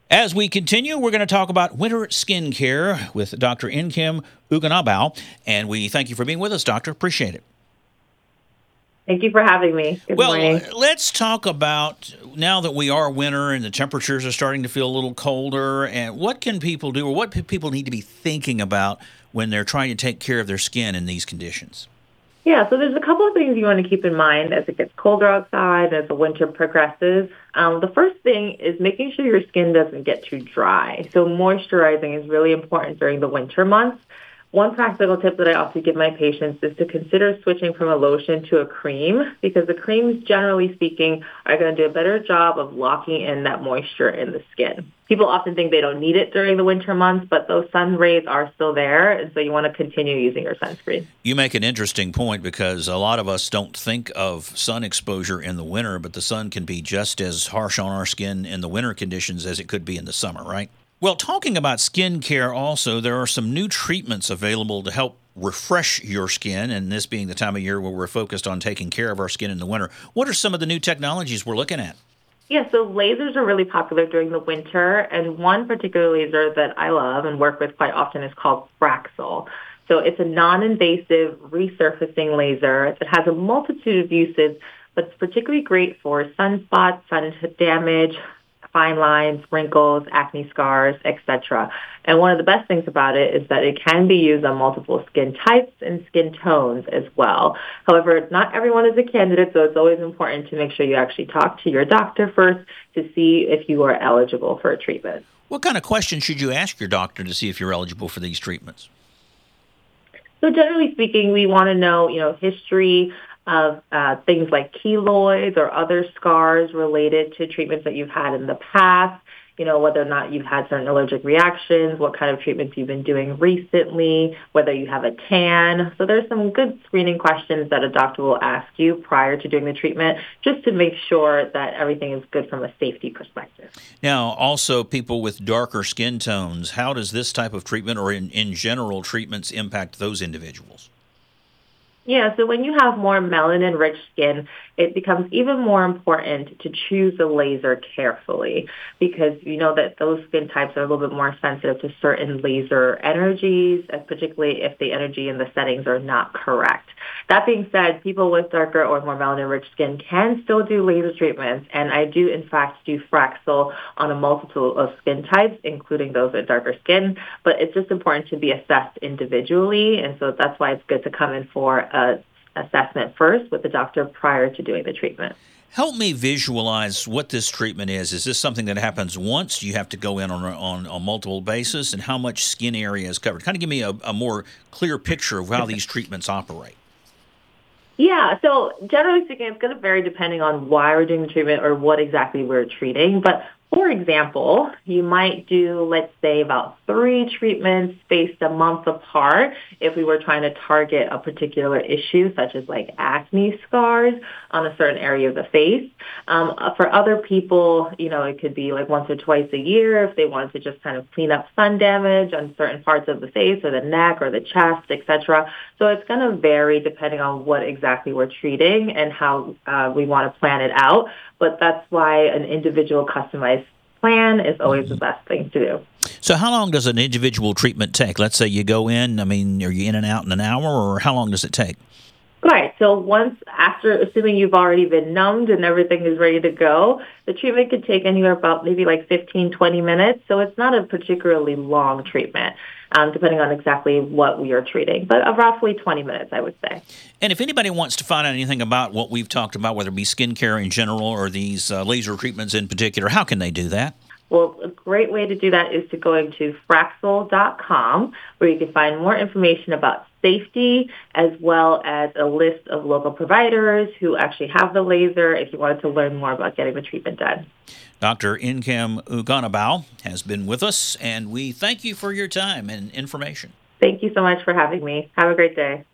As we continue, we're going to talk about winter skincare with Dr. Nkem Uganabao, and we thank you for being with us, Doctor. Appreciate it. Thank you for having me. Good Well, morning. let's talk about now that we are winter and the temperatures are starting to feel a little colder, and what can people do or what people need to be thinking about when they're trying to take care of their skin in these conditions? Yeah, so there's a couple of things you want to keep in mind as it gets colder outside, as the winter progresses. The first thing is making sure your skin doesn't get too dry. So moisturizing is really important during the winter months. One practical tip that I also give my patients is to consider switching from a lotion to a cream because the creams, generally speaking, are going to do a better job of locking in that moisture in the skin. People often think they don't need it during the winter months, but those sun rays are still there, and so you want to continue using your sunscreen. You make an interesting point because a lot of us don't think of sun exposure in the winter, but the sun can be just as harsh on our skin in the winter conditions as it could be in the summer, right? Well, talking about skin care also, there are some new treatments available to help refresh your skin, and this being the time of year where we're focused on taking care of our skin in the winter. What are some of the new technologies we're looking at? Yeah, so lasers are really popular during the winter, and one particular laser that I love and work with quite often is called Fraxel. So it's a non-invasive resurfacing laser that has a multitude of uses, but it's particularly great for sunspots, sun damage, fine lines, wrinkles, acne scars, etc. And one of the best things about it is that it can be used on multiple skin types and skin tones as well. However, not everyone is a candidate, so it's always important to make sure you actually talk to your doctor first to see if you are eligible for a treatment. What kind of questions should you ask your doctor to see if you're eligible for these treatments? So generally speaking, we want to know, history of things like keloids or other scars related to treatments that you've had in the past, whether or not you've had certain allergic reactions, what kind of treatments you've been doing recently, whether you have a tan. So there's some good screening questions that a doctor will ask you prior to doing the treatment just to make sure that everything is good from a safety perspective. Now, also people with darker skin tones, how does this type of treatment or in general treatments impact those individuals? Yeah, so when you have more melanin-rich skin, it becomes even more important to choose the laser carefully because you know that those skin types are a little bit more sensitive to certain laser energies, and particularly if the energy and the settings are not correct. That being said, people with darker or more melanin-rich skin can still do laser treatments, and I do, in fact, do Fraxel on a multitude of skin types, including those with darker skin, but it's just important to be assessed individually, and so that's why it's good to come in for a assessment first with the doctor prior to doing the treatment. Help me visualize what this treatment is. Is this something that happens once? Do you have to go in on a multiple basis? And how much skin area is covered? Kind of give me a more clear picture of how these treatments operate. Yeah, so generally speaking, it's going to vary depending on why we're doing the treatment or what exactly we're treating. But for example, you might do, let's say, about 3 treatments spaced a month apart if we were trying to target a particular issue, such as like acne scars on a certain area of the face. For other people, it could be like once or twice a year if they wanted to just kind of clean up sun damage on certain parts of the face or the neck or the chest, etc. So it's going to vary depending on what exactly we're treating and how we want to plan it out. But that's why an individual customized plan is always the best thing to do. So how long does an individual treatment take? Let's say you go in, are you in and out in an hour, or how long does it take? Right. So once after, assuming you've already been numbed and everything is ready to go, the treatment could take anywhere about maybe like 15, 20 minutes. So it's not a particularly long treatment, depending on exactly what we are treating, but roughly 20 minutes, I would say. And if anybody wants to find out anything about what we've talked about, whether it be skincare in general or these laser treatments in particular, how can they do that? Well, a great way to do that is to go into Fraxel.com, where you can find more information about safety as well as a list of local providers who actually have the laser if you wanted to learn more about getting the treatment done. Dr. Nkem Uganabao has been with us, and we thank you for your time and information. Thank you so much for having me. Have a great day.